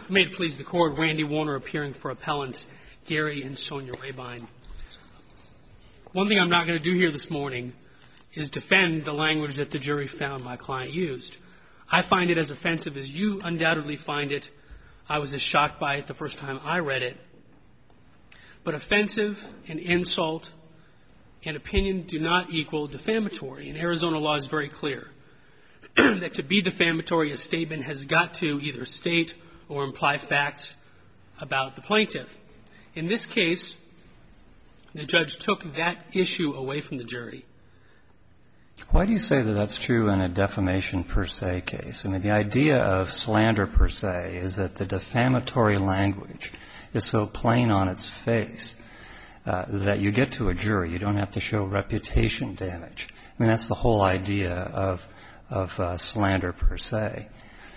May it please the Court, Randy Warner appearing for appellants Gary and Sonia Rabine. One thing I'm not going to do here this morning is defend the language that the jury found my client used. I find it as offensive as you undoubtedly find it. I was as shocked by it the first time I read it. But offensive and insult and opinion do not equal defamatory. And Arizona law is very clear that to be defamatory, a statement has got to either state or imply facts about the plaintiff. In this case, the judge took that issue away from the jury. Why do you say that that's true in a defamation per se case? I mean, the idea of slander per se is that the defamatory language is so plain on its face that you get to a jury. You don't have to show reputation damage. I mean, that's the whole idea of slander per se.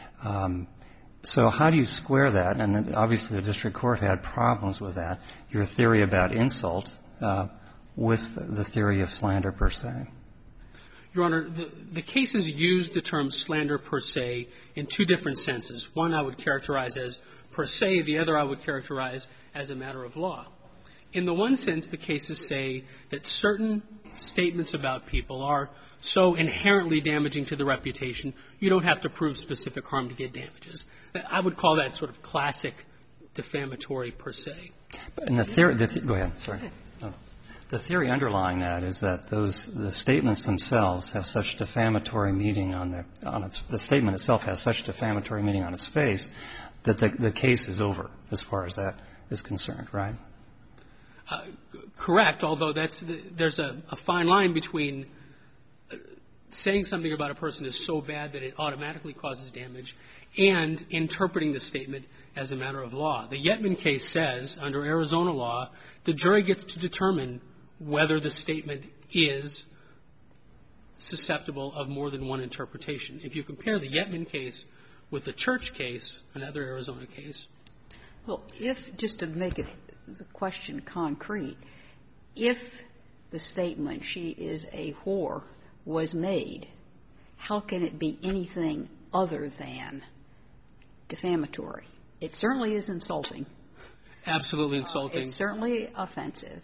So how do you square that? And then obviously the district court had problems with that. Your theory about insult with the theory of slander per se. Your Honor, the cases used the term slander per se in two different senses. One I would characterize as per se, the other I would characterize as a matter of law. In the one sense, the cases say that certain statements about people are so inherently damaging to the reputation, you don't have to prove specific harm to get damages. I would call that sort of classic defamatory per se. And the theory, go ahead, sorry. The theory underlying that is that the statements themselves have such defamatory meaning the statement itself has such defamatory meaning on its face that the case is over as far as that is concerned, right? Correct, although there's a fine line between saying something about a person is so bad that it automatically causes damage and interpreting the statement as a matter of law. The Yetman case says, under Arizona law, the jury gets to determine whether the statement is susceptible of more than one interpretation. If you compare the Yetman case with the Church case, another Arizona case. Well, just to make the question concrete, if the statement, she is a whore, was made, how can it be anything other than defamatory? It certainly is insulting. Absolutely insulting. It's certainly offensive.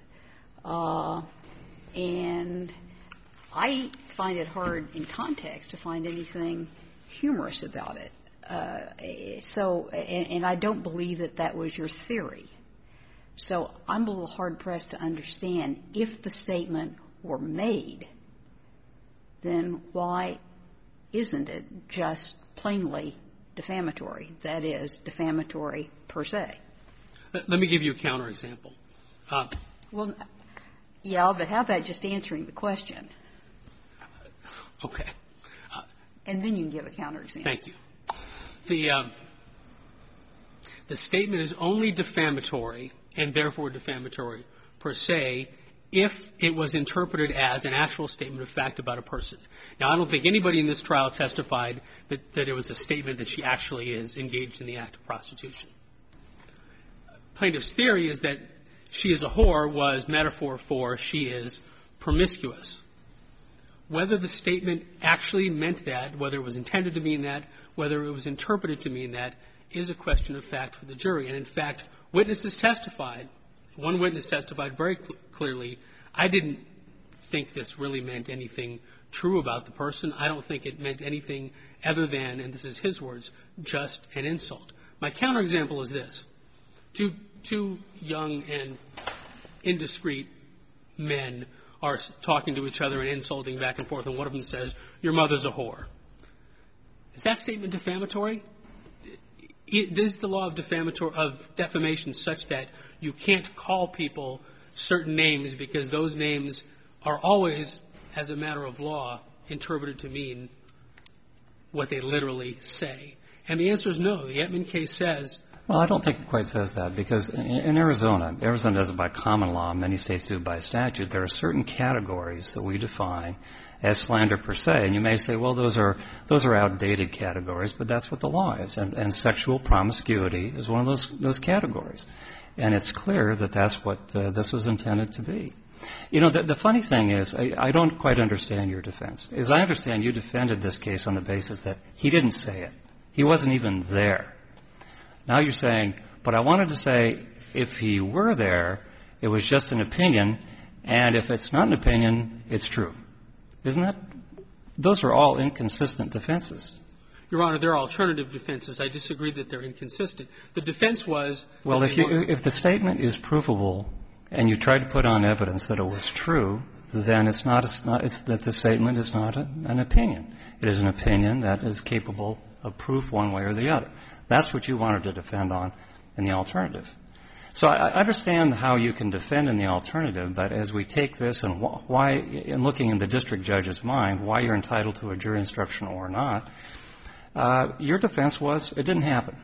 And I find it hard in context to find anything humorous about it. And I don't believe that was your theory. So I'm a little hard-pressed to understand if the statement were made, then why isn't it just plainly defamatory? That is, defamatory per se. Let me give you a counterexample. Well, yeah, but how about just answering the question? Okay. And then you can give a counterexample. Thank you. The statement is only defamatory and therefore defamatory per se if it was interpreted as an actual statement of fact about a person. Now, I don't think anybody in this trial testified that it was a statement that she actually is engaged in the act of prostitution. Plaintiff's theory is that she is a whore was metaphor for she is promiscuous. Whether the statement actually meant that, whether it was intended to mean that, whether it was interpreted to mean that, is a question of fact for the jury. And, in fact, witnesses testified. One witness testified very clearly, I didn't think this really meant anything true about the person. I don't think it meant anything other than, and this is his words, just an insult. My counterexample is this. Two young and indiscreet men are talking to each other and insulting back and forth, and one of them says, your mother's a whore. Is that statement defamatory? Is the law of defamation such that you can't call people certain names because those names are always, as a matter of law, interpreted to mean what they literally say? And the answer is no. The Yetman case says. Well, I don't think it quite says that, because in Arizona does it by common law, many states do it by statute, there are certain categories that we define as slander per se. And you may say, well, those are outdated categories, but that's what the law is. And sexual promiscuity is one of those categories. And it's clear that that's what this was intended to be. You know, the funny thing is, I don't quite understand your defense. As I understand, you defended this case on the basis that he didn't say it. He wasn't even there. Now you're saying, but I wanted to say if he were there, it was just an opinion, and if it's not an opinion, it's true. Isn't that? Those are all inconsistent defenses. Your Honor, they're alternative defenses. I disagree that they're inconsistent. The defense was — well, if the statement is provable and you try to put on evidence that it was true, then it's that the statement is not an opinion. It is an opinion that is capable of proof one way or the other. That's what you wanted to defend on in the alternative. So I understand how you can defend in the alternative, but as we take this and why, in looking in the district judge's mind, why you're entitled to a jury instruction or not, your defense was it didn't happen.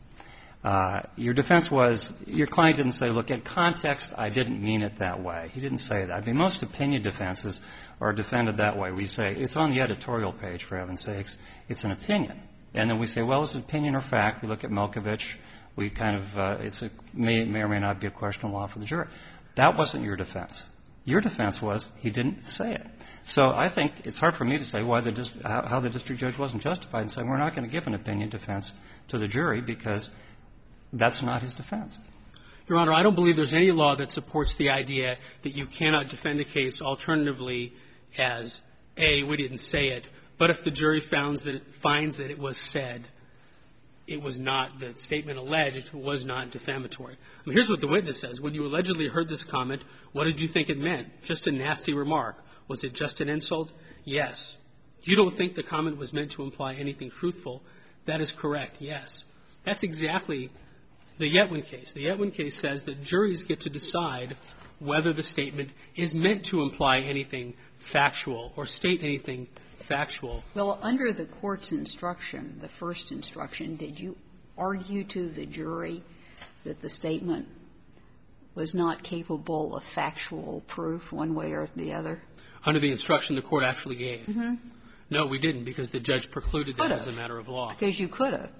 Your defense was your client didn't say, look, in context, I didn't mean it that way. He didn't say that. I mean, most opinion defenses are defended that way. We say, it's on the editorial page, for heaven's sakes. It's an opinion. And then we say, well, it's an opinion or fact. We look at Milkovich. We kind of, may or may not be a question of law for the jury. That wasn't your defense. Your defense was he didn't say it. So I think it's hard for me to say why how the district judge wasn't justified in saying we're not going to give an opinion defense to the jury because that's not his defense. Your Honor, I don't believe there's any law that supports the idea that you cannot defend a case alternatively as, A, we didn't say it, but if the jury finds that it was said, it was not, the statement alleged was not defamatory. I mean, here's what the witness says. When you allegedly heard this comment, what did you think it meant? Just a nasty remark. Was it just an insult? Yes. You don't think the comment was meant to imply anything truthful? That is correct, yes. That's exactly the Yetwin case. The Yetwin case says that juries get to decide whether the statement is meant to imply anything factual or state anything factual. Well, under the court's instruction, the first instruction, did you argue to the jury that the statement was not capable of factual proof one way or the other? Under the instruction the court actually gave. Mm-hmm. No, we didn't, because the judge precluded that as a matter of law. Because you could have.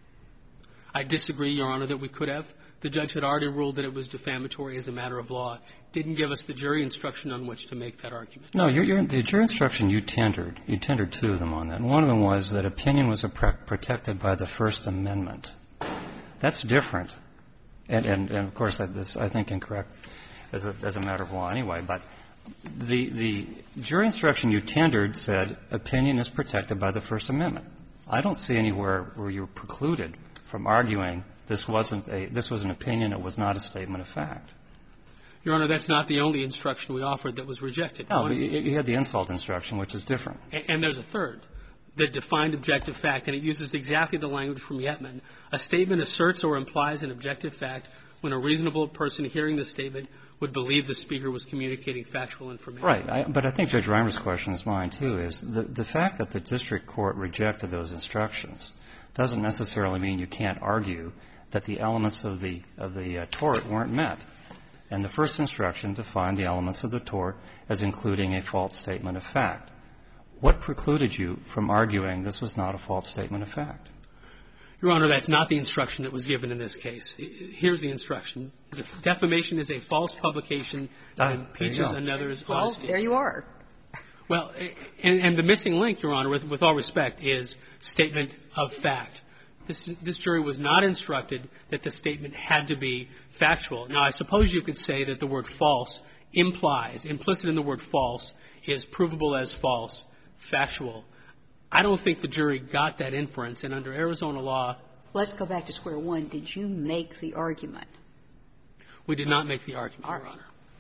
I disagree, Your Honor, that we could have. The judge had already ruled that it was defamatory as a matter of law. Didn't give us the jury instruction on which to make that argument. No, the jury instruction you tendered two of them on that. And one of them was that opinion was protected by the First Amendment. That's different. And of course, that's, I think, incorrect as a matter of law anyway. But the jury instruction you tendered said opinion is protected by the First Amendment. I don't see anywhere where you're precluded from arguing this was an opinion, it was not a statement of fact. Your Honor, that's not the only instruction we offered that was rejected. No, you had the insult instruction, which is different. And there's a third, the defined objective fact, and it uses exactly the language from Yetman. A statement asserts or implies an objective fact when a reasonable person hearing the statement would believe the speaker was communicating factual information. Right. But I think Judge Reimer's question is mine, too, is the fact that the district court rejected those instructions doesn't necessarily mean you can't argue that the elements of the tort weren't met. And the first instruction defined the elements of the tort as including a false statement of fact. What precluded you from arguing this was not a false statement of fact? Your Honor, that's not the instruction that was given in this case. Here's the instruction. Defamation is a false publication that impeaches another's honesty. Well, there you are. Well, and the missing link, Your Honor, with all respect, is statement of fact. This jury was not instructed that the statement had to be factual. Now, I suppose you could say that the word false implies, implicit in the word false, is provable as false, factual. I don't think the jury got that inference, and under Arizona law — Let's go back to square one. Did you make the argument? We did not make the argument, Your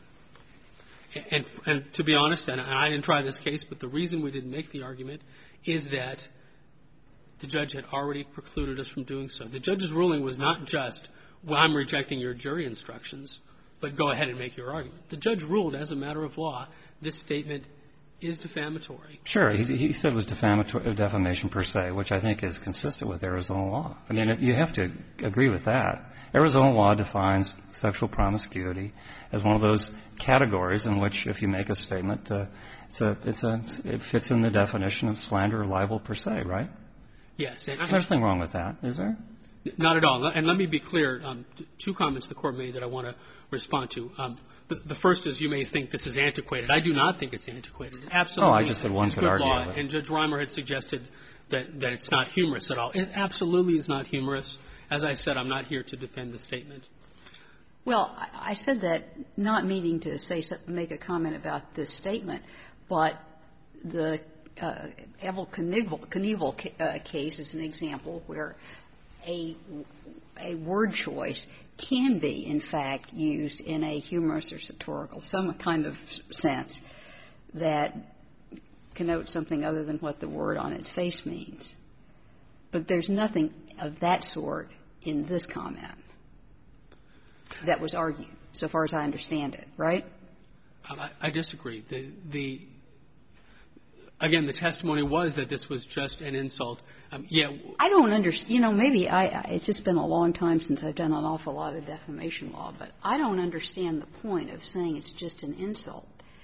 Honor. And to be honest, and I didn't try this case, but the reason we didn't make the argument is that the judge had already precluded us from doing so. The judge's ruling was not just, well, I'm rejecting your jury instructions, but go ahead and make your argument. The judge ruled, as a matter of law, this statement is defamatory. Sure. He said it was defamation per se, which I think is consistent with Arizona law. I mean, you have to agree with that. Arizona law defines sexual promiscuity as one of those categories in which, if you make a statement, it fits in the definition of slander or libel per se, right? Yes. There's nothing wrong with that, is there? Not at all. And let me be clear, two comments the Court made that I want to respond to. The first is you may think this is antiquated. I do not think it's antiquated. Absolutely. Oh, I just said one could argue with it. And Judge Reimer had suggested that it's not humorous at all. It absolutely is not humorous. as I said, I'm not here to defend the statement. Well, I said that not meaning to make a comment about this statement, but the Evel Knievel case is an example where a word choice can be, in fact, used in a humorous or satirical, some kind of sense that connotes something other than what the word on its face means. But there's nothing of that sort in this comment that was argued, so far as I understand it, right? I disagree. Again, the testimony was that this was just an insult. I don't understand. You know, maybe it's just been a long time since I've done an awful lot of defamation law, but I don't understand the point of saying it's just an insult.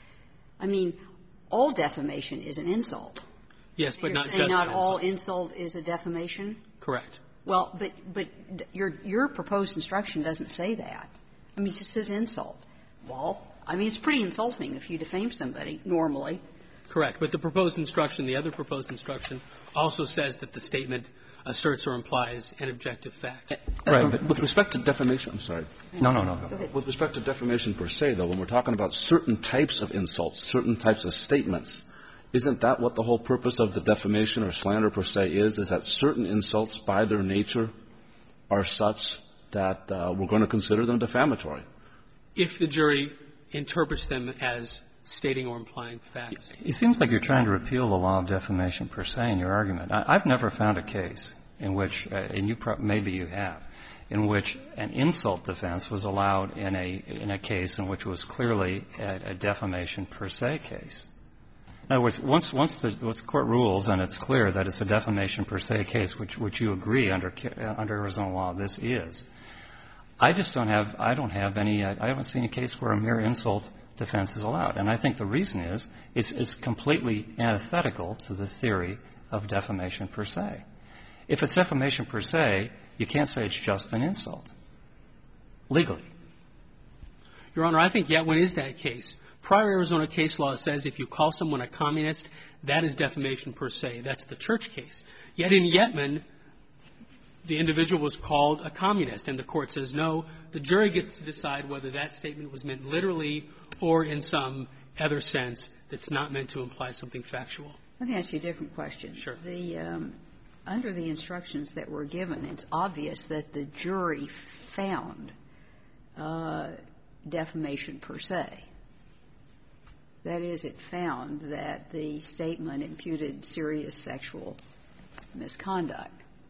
I mean, all defamation is an insult. Yes, but not just an insult. Not all insult is a defamation? Correct. Well, but your proposed instruction doesn't say that. I mean, it just says insult. Well, I mean, it's pretty insulting if you defame somebody normally. Correct. But the proposed instruction, the other proposed instruction, also says that the statement asserts or implies an objective fact. Right. But with respect to defamation, I'm sorry. No. With respect to defamation per se, though, when we're talking about certain types of insults, certain types of statements, isn't that what the whole purpose of the defamation or slander per se is that certain insults by their nature are such that we're going to consider them defamatory? If the jury interprets them as stating or implying facts. It seems like you're trying to repeal the law of defamation per se in your argument. I've never found a case in which, and maybe you have, in which an insult defense was allowed in a case in which it was clearly a defamation per se case. In other words, once the court rules and it's clear that it's a defamation per se case, which you agree under Arizona law this is, I don't have any, I haven't seen a case where a mere insult defense is allowed. And I think the reason is it's completely antithetical to the theory of defamation per se. If it's defamation per se, you can't say it's just an insult, legally. Your Honor, I think Yetman is that case. Prior Arizona case law says if you call someone a communist, that is defamation per se. That's the church case. Yet in Yetman, the individual was called a communist, and the court says no. The jury gets to decide whether that statement was meant literally or in some other sense that's not meant to imply something factual. Let me ask you a different question. Sure. Under the instructions that were given, it's obvious that the jury found defamation per se. That is, it found that the statement imputed serious sexual misconduct.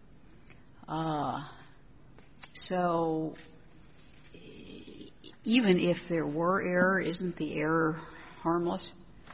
So even if there were error, isn't the error harmless?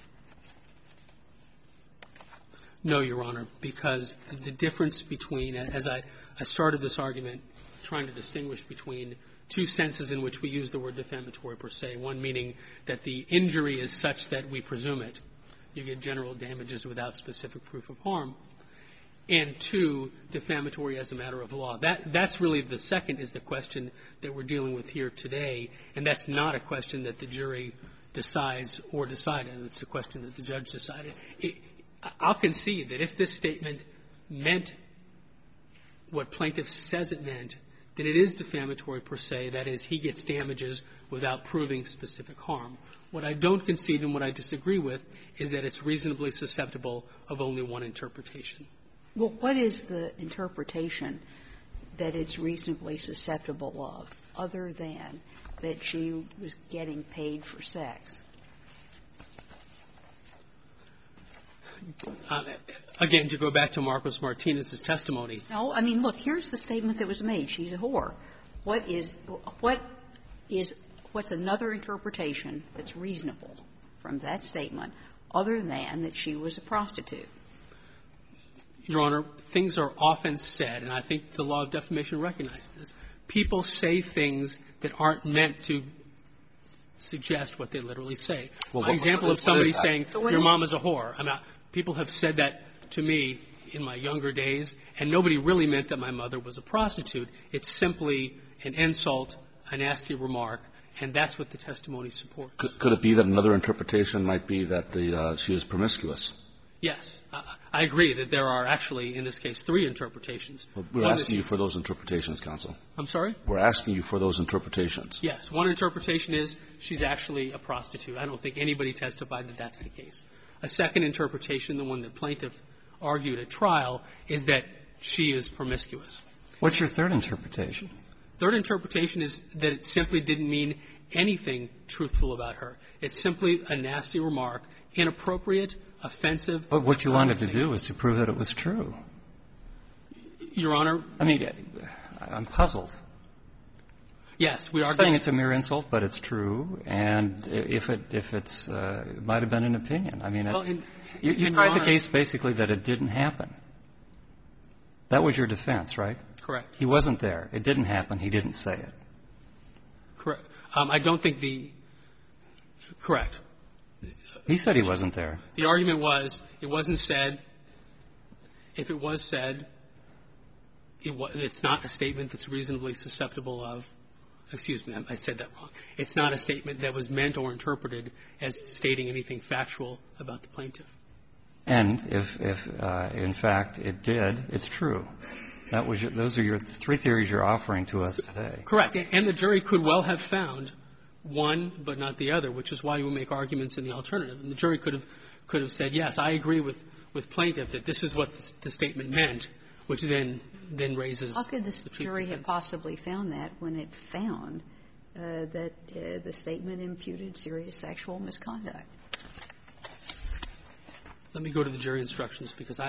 No, Your Honor, because the difference between, as I started this argument trying to distinguish between two senses in which we use the word defamatory per se, one meaning that the injury is such that we presume it. You get general damages without specific proof of harm. And two, defamatory as a matter of law. That's really the second is the question that we're dealing with here today, and that's not a question that the jury decides or decided. It's a question that the judge decided. I'll concede that if this statement meant what plaintiff says it meant, then it is defamatory per se. That is, he gets damages without proving specific harm. What I don't concede and what I disagree with is that it's reasonably susceptible of only one interpretation. Well, what is the interpretation that it's reasonably susceptible of, other than that she was getting paid for sex? Again, to go back to Marcos Martinez's testimony. No, I mean, look, here's the statement that was made. She's a whore. What's another interpretation that's reasonable from that statement other than that she was a prostitute? Your Honor, things are often said, and I think the law of defamation recognizes this. People say things that aren't meant to suggest what they literally say. Well, An example of somebody saying, your mom is a whore. People have said that to me in my younger days, and nobody really meant that my mother was a prostitute. It's simply an insult, a nasty remark, and that's what the testimony supports. Could it be that another interpretation might be that she is promiscuous? Yes. I agree that there are actually, in this case, 3 interpretations. Well, we're asking you for those interpretations, counsel. I'm sorry? We're asking you for those interpretations. Yes. One interpretation is she's actually a prostitute. I don't think anybody testified that that's the case. A second interpretation, the one that plaintiff argued at trial, is that she is promiscuous. What's your third interpretation? Third interpretation is that it simply didn't mean anything truthful about her. It's simply a nasty remark, inappropriate, offensive. But what you wanted to do was to prove that it was true. Your Honor. I mean, I'm puzzled. Yes, we are saying it's a mere insult, but it's true. And if it's, it might have been an opinion. I mean, you tried the case basically that it didn't happen. That was your defense, right? Correct. He wasn't there. It didn't happen. He didn't say it. Correct. I don't think correct. He said he wasn't there. The argument was it wasn't said. If it was said, it's not a statement that's reasonably susceptible of, excuse me, I said that wrong. It's not a statement that was meant or interpreted as stating anything factual about the plaintiff. And if in fact it did, it's true. Those are your 3 theories you're offering to us today. Correct. And the jury could well have found one but not the other, which is why you make arguments in the alternative. And the jury could have said, yes, I agree with plaintiff that this is what the statement meant, which then raises. How could the jury have possibly found that when it found that the statement imputed serious sexual misconduct? Let me go to the jury instructions because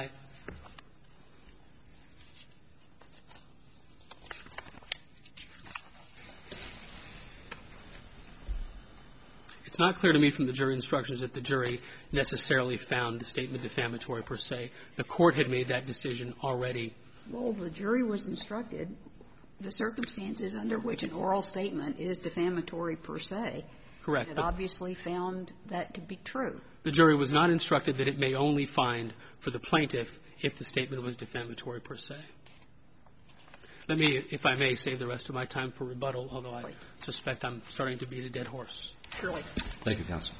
it's not clear to me from the jury instructions that the jury necessarily found the statement defamatory per se. The court had made that decision already. Well, the jury was instructed the circumstances under which an oral statement is defamatory per se. Correct. It obviously found that to be true. The jury was not instructed that it may only find for the plaintiff if the statement was defamatory per se. Let me, if I may, save the rest of my time for rebuttal, although I suspect I'm starting to beat a dead horse. Surely. Thank you, counsel.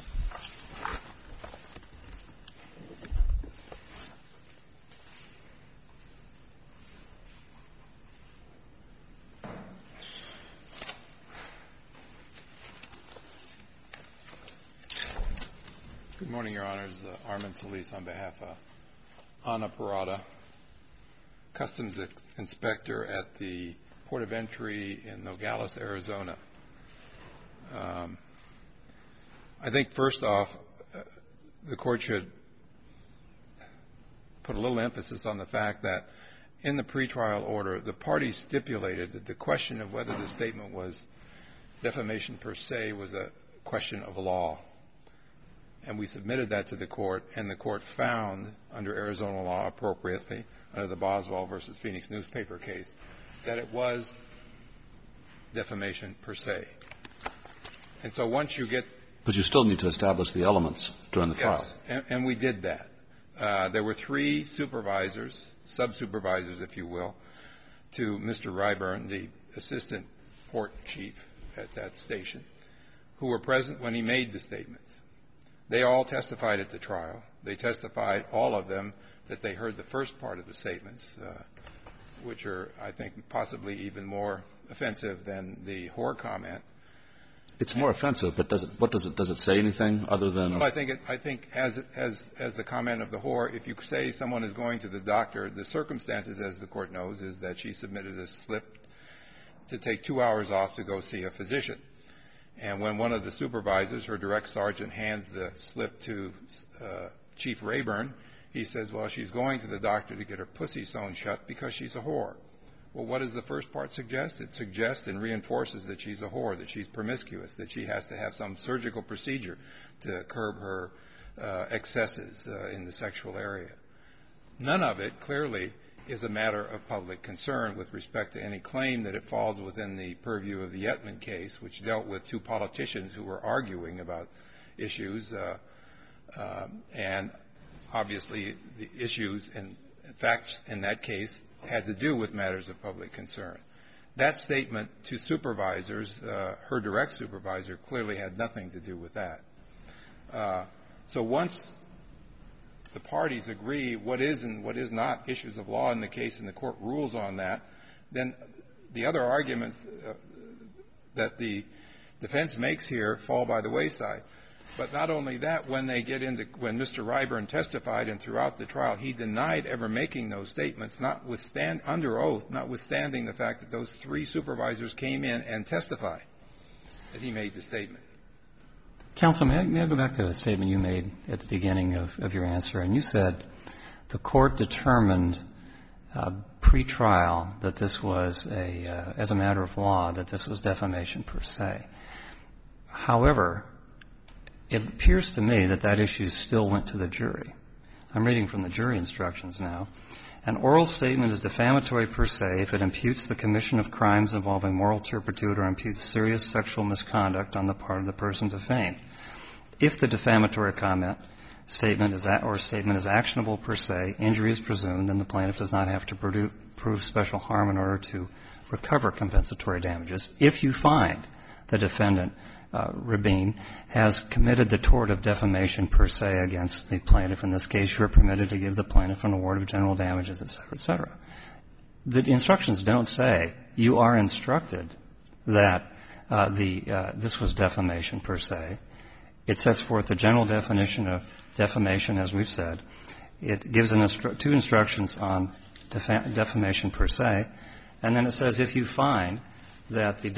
Good morning, Your Honors. Armin Solis on behalf of Ana Parada, Customs Inspector at the Port of Entry in Nogales, Arizona. I think, first off, the Court should put a little emphasis on the fact that in the pretrial order, the parties stipulated that the question of whether the statement was defamation per se was a question of law. And we submitted that to the Court, and the Court found, under Arizona law appropriately, under the Boswell versus Phoenix newspaper case, that it was defamation per se. And so once you get... But you still need to establish the elements during the trial. Yes, and we did that. There were 3 supervisors, sub-supervisors, if you will, to Mr. Ryburn, the assistant port chief at that station, who were present when he made the statements. They all testified at the trial. They testified, all of them, that they heard the first part of the statements, which are, I think, possibly even more offensive than the whore comment. It's more offensive, but does it say anything other than? Well, I think as the comment of the whore, if you say someone is going to the doctor, the circumstances, as the Court knows, is that she submitted a slip to take 2 hours off to go see a physician. And when one of the supervisors, her direct sergeant, hands the slip to Chief Rayburn, he says, well, she's going to the doctor to get her pussy sewn shut because she's a whore. Well, what does the first part suggest? It suggests and reinforces that she's a whore, that she's promiscuous, that she has to have some surgical procedure to curb her excesses in the sexual area. None of it, clearly, is a matter of public concern with respect to any claim that it falls within the purview of the Yetman case, which dealt with 2 politicians who were arguing about issues. And obviously, the issues and facts in that case had to do with matters of public concern. That statement to supervisors, her direct supervisor, clearly had nothing to do with that. So once the parties agree what is and what is not issues of law in the case and the court rules on that, then the other arguments that the defense makes here fall by the wayside. But not only that, when Mr. Ryburn testified and throughout the trial, he denied ever making those statements, under oath, notwithstanding the fact that those 3 supervisors came in and testified that he made the statement. Counsel, may I go back to the statement you made at the beginning of your answer? And you said the court determined pre-trial that this was as a matter of law, that this was defamation per se. However, it appears to me that issue still went to the jury. I'm reading from the jury instructions now. An oral statement is defamatory per se if it imputes the commission of crimes involving moral turpitude or imputes serious sexual misconduct on the part of the person defamed. If the defamatory statement is actionable per se, injury is presumed, then the plaintiff does not have to prove special harm in order to recover compensatory damages. If you find the defendant, Rabin, has committed the tort of defamation per se against the plaintiff, in this case, you are permitted to give the plaintiff an award of general damages, et cetera, et cetera. The instructions don't say you are instructed that this was defamation per se. It sets forth the general definition of defamation, as we've said. It gives 2 instructions on defamation per se, and then it says if you find that the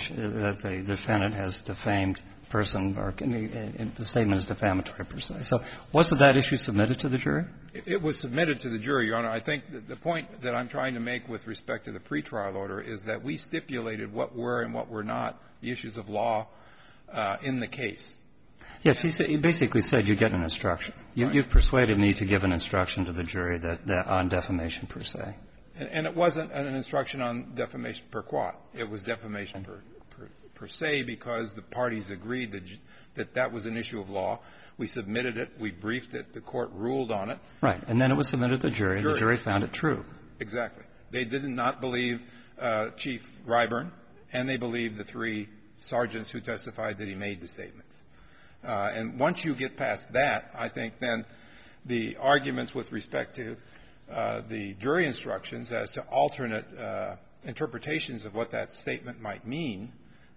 defendant has defamed person or the statement is defamatory per se. So wasn't that issue submitted to the jury? It was submitted to the jury, Your Honor. I think the point that I'm trying to make with respect to the pretrial order is that we stipulated what were and what were not the issues of law in the case. Yes, he basically said you get an instruction. You've persuaded me to give an instruction to the jury that on defamation per se. And it wasn't an instruction on defamation per quat. It was defamation per se because the parties agreed that was an issue of law. We submitted it. We briefed it. The court ruled on it. Right. And then it was submitted to the jury. The jury found it true. Exactly. They did not believe Chief Ryburn, and they believed the 3 sergeants who testified that he made the statements. And once you get past that, I think then the arguments with respect to the jury instructions as to alternate interpretations of what that statement might mean,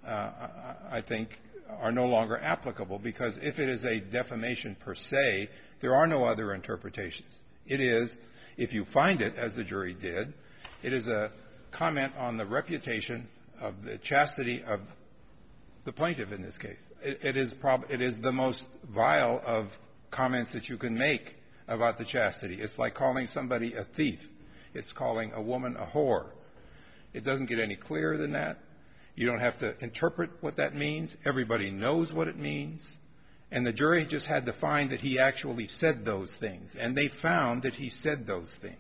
I think are no longer applicable, because if it is a defamation per se, there are no other interpretations. It is, if you find it, as the jury did, it is a comment on the reputation of the chastity of the plaintiff in this case. It is the most vile of comments that you can make about the chastity. It's like calling somebody a thief. It's calling a woman a whore. It doesn't get any clearer than that. You don't have to interpret what that means. Everybody knows what it means. And the jury just had to find that he actually said those things. And they found that he said those things.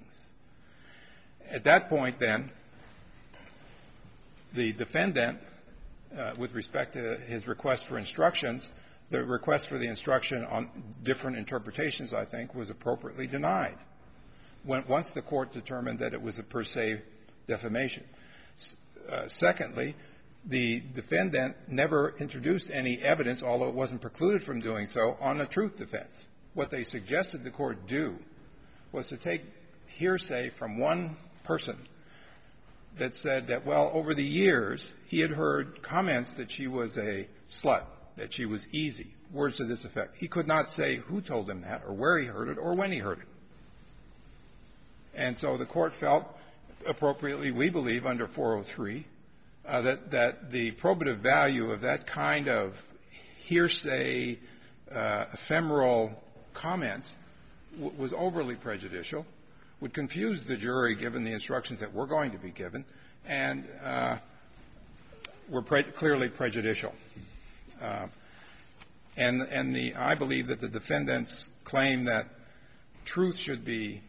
At that point, then, the defendant, with respect to his request for instructions, the request for the instruction on different interpretations, I think, was appropriately denied once the court determined that it was a per se defamation. Secondly, the defendant never introduced any evidence, although it wasn't precluded from doing so, on a truth defense. What they suggested the court do was to take hearsay from one person that said that, well, over the years, he had heard comments that she was a slut, that she was easy, words to this effect. He could not say who told him that or where he heard it or when he heard it. And so the court felt appropriately, we believe, under 403, that the probative value of that kind of hearsay, ephemeral comments was overly prejudicial, would confuse the jury given the instructions that were going to be given, and were clearly prejudicial. I believe that the defendant's claim that truth should be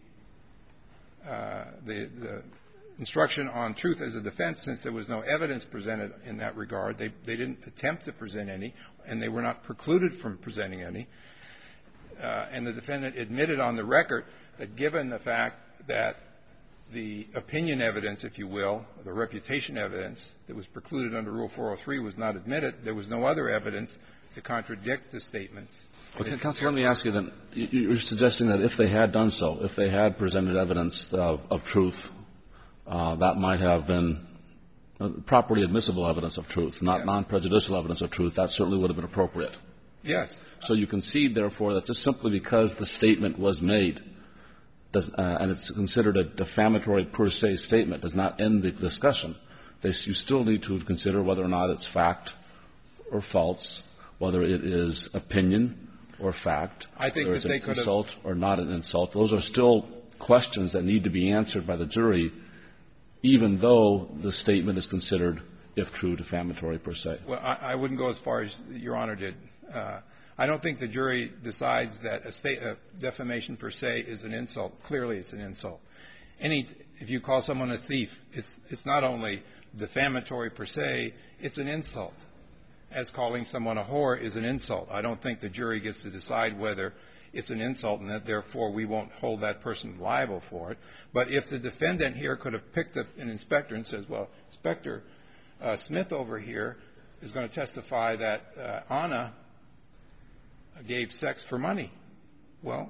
the instruction on truth as a defense, since there was no evidence presented in that regard. They didn't attempt to present any, and they were not precluded from presenting any. And the defendant admitted on the record that given the fact that the opinion evidence, if you will, the reputation evidence that was precluded under Rule 403 was not admitted, there was no other evidence to contradict the statements. Okay, counsel, let me ask you then. You're suggesting that if they had done so, if they had presented evidence of truth, that might have been properly admissible evidence of truth, not non-prejudicial evidence of truth. That certainly would have been appropriate. Yes. So you concede, therefore, that just simply because the statement was made and it's considered a defamatory per se statement does not end the discussion. You still need to consider whether or not it's fact or false, whether it is opinion or fact, I think whether that they it's could an insult or not an insult. Those are still questions that need to be answered by the jury, even though the statement is considered, if true, defamatory per se. Well, I wouldn't go as far as Your Honor did. I don't think the jury decides that a defamation per se is an insult. Clearly, it's an insult. If you call someone a thief, it's not only defamatory per se, it's an insult. As calling someone a whore is an insult. I don't think the jury gets to decide whether it's an insult and that, therefore, we won't hold that person liable for it. But if the defendant here could have picked up an inspector and says, well, Inspector Smith over here is going to testify that Anna gave sex for money, well,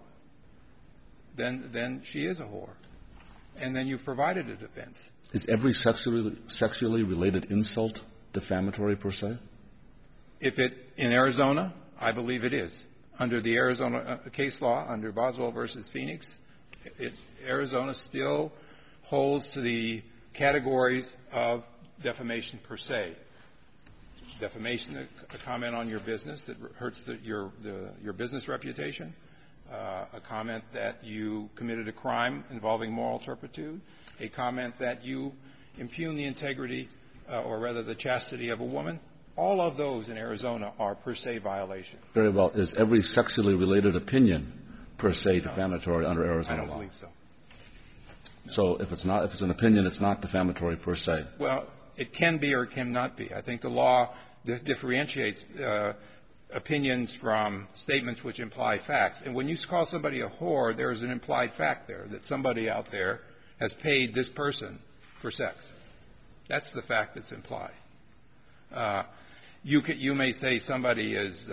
then she is a whore. And then you've provided a defense. Is every sexually related insult defamatory per se? In Arizona, I believe it is. Under the Arizona case law, under Boswell versus Phoenix, Arizona still holds to the categories of defamation per se. Defamation, a comment on your business that hurts your business reputation, a comment that you committed a crime involving moral turpitude, a comment that you impugn the integrity or rather the chastity of a woman. All of those in Arizona are per se violations. Very well. Is every sexually related opinion per se defamatory under Arizona law? I don't believe so. No. So if it's an opinion, it's not defamatory per se. Well, it can be or it cannot be. I think the law differentiates opinions from statements which imply facts. And when you call somebody a whore, there is an implied fact there that somebody out there has paid this person for sex. That's the fact that's implied. You may say somebody is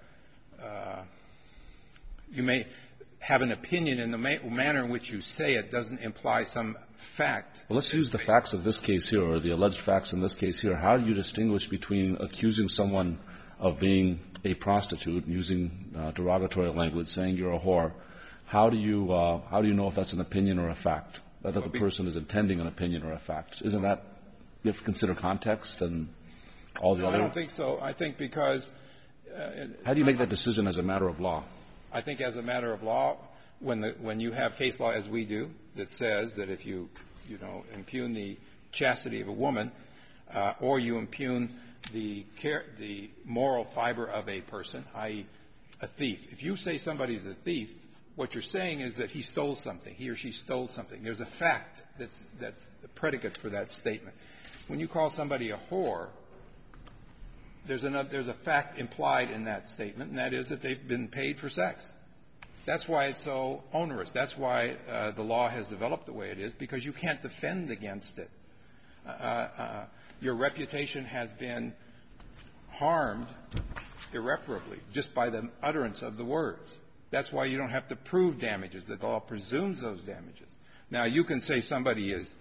you may have an opinion in the manner in which you say it doesn't imply some fact. Well, let's use the facts of this case here, or the alleged facts in this case here. How do you distinguish between accusing someone of being a prostitute, using derogatory language, saying you're a whore? How do you know if that's an opinion or a fact? Whether the person is intending an opinion or a fact? Isn't that, you have to consider context and all the other? I don't think so. I think because how do you make that decision as a matter of law? I think as a matter of law, when you have case law as we do that says that if you impugn the chastity of a woman or you impugn the moral fiber of a person, i.e. a thief. If you say somebody's a thief, what you're saying is that he stole something, he or she stole something. There's a fact that's the predicate for that statement. When you call somebody a whore, there's a fact implied in that statement, and that is that they've been paid for sex. That's why it's so onerous. That's why the law has developed the way it is, because you can't defend against it. Your reputation has been harmed irreparably just by the utterance of the words. That's why you don't have to prove damages. The law presumes those damages. Now, you can say somebody is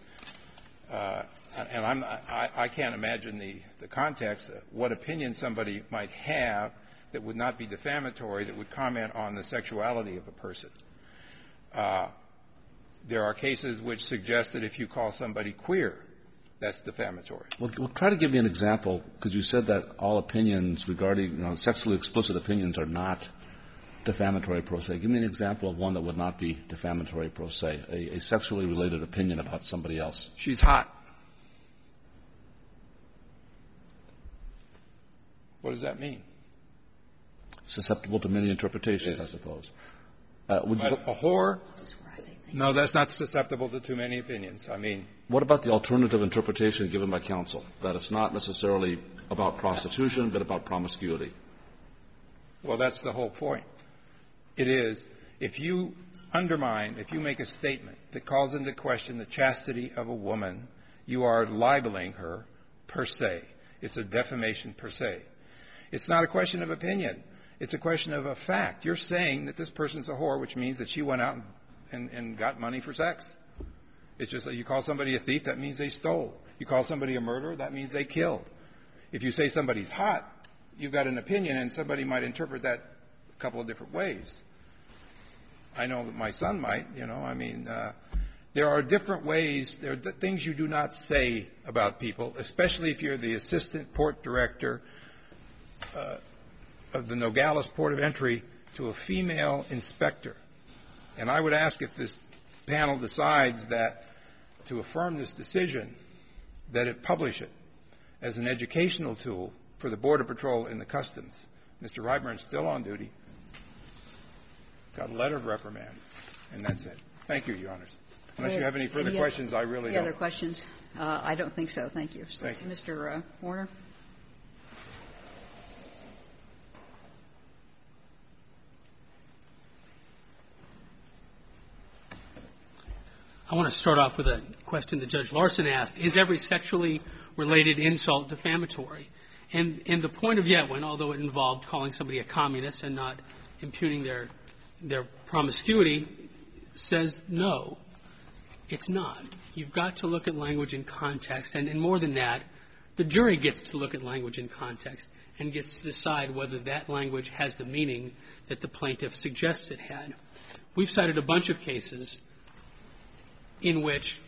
and I can't imagine the context, what opinion somebody might have that would not be defamatory, that would comment on the sexuality of a person. There are cases which suggest that if you call somebody queer, that's defamatory. Well, try to give me an example, because you said that all opinions regarding sexually explicit opinions are not defamatory pro se. Give me an example of one that would not be defamatory pro se, a sexually related opinion about somebody else. She's hot. What does that mean? Susceptible to many interpretations, I suppose. Would you a whore? No, that's not susceptible to too many opinions. I mean, what about the alternative interpretation given by counsel, that it's not necessarily about prostitution, but about promiscuity? Well, that's the whole point. It is, if you make a statement that calls into question the chastity of a woman, you are libeling her per se. It's a defamation per se. It's not a question of opinion. It's a question of a fact. You're saying that this person's a whore, which means that she went out and got money for sex. It's just that you call somebody a thief, that means they stole. You call somebody a murderer, that means they killed. If you say somebody's hot, you've got an opinion, and somebody might interpret that a couple of different ways. I know that my son might, I mean, there are different ways. There are things you do not say about people, especially if you're the assistant port director of the Nogales Port of Entry to a female inspector. And I would ask, if this panel decides that to affirm this decision, that it publish it as an educational tool for the Border Patrol and the Customs. Mr. Ryburn's still on duty. Got a letter of reprimand, and that's it. Thank you, Your Honors. Unless you have any further questions, I really don't. Any other questions? I don't think so. Thank you. Thank you. Mr. Warner. I want to start off with a question that Judge Larson asked. Is every sexually related insult defamatory? And the point of Yetwin, although it involved calling somebody a communist and not impugning their promiscuity, says no, it's not. You've got to look at language in context, and more than that, the jury gets to look at language in context and gets to decide whether that language has the meaning that the plaintiff suggests it had. We've cited a bunch of cases in which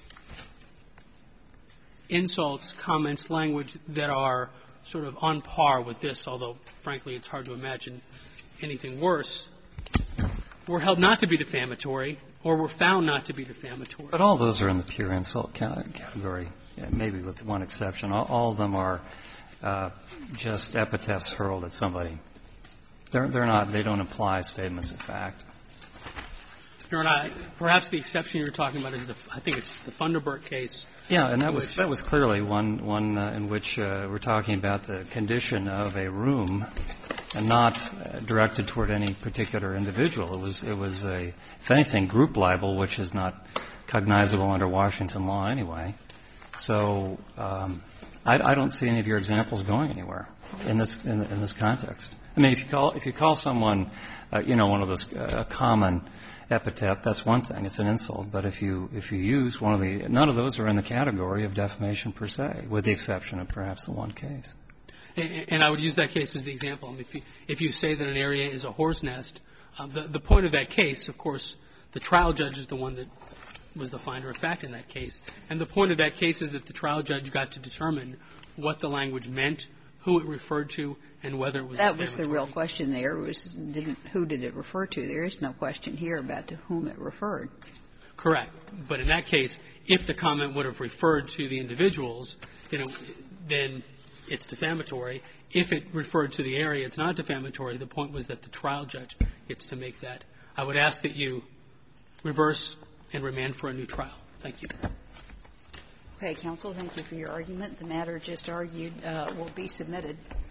insults, comments, language that are sort of on par with this, although, frankly, it's hard to imagine anything worse, were held not to be defamatory or were found not to be defamatory. But all those are in the pure insult category, maybe with one exception. All of them are just epithets hurled at somebody. They're not, they don't imply statements of fact. Your Honor, perhaps the exception you're talking about is I think it's the Funderburk case. Yeah, and that was clearly one in which we're talking about the condition of a room and not directed toward any particular individual. It was a, if anything, group libel, which is not cognizable under Washington law anyway. So I don't see any of your examples going anywhere in this context. I mean, if you call someone, one of those a common epithet, that's one thing. It's an insult. But if you use one of the, none of those are in the category of defamation per se, with the exception of perhaps the one case. And I would use that case as the example. I mean, if you say that an area is a whore's nest, the point of that case, of course, the trial judge is the one that was the finder of fact in that case. And the point of that case is that the trial judge got to determine what the language meant, who it referred to, and whether it was defamatory. That was the real question there, who did it refer to? There is no question here about to whom it referred. Correct. But in that case, if the comment would have referred to the individuals, then it's defamatory. If it referred to the area, it's not defamatory. The point was that the trial judge gets to make that. I would ask that you reverse and remand for a new trial. Thank you. Okay, counsel, thank you for your argument. The matter just argued will be submitted.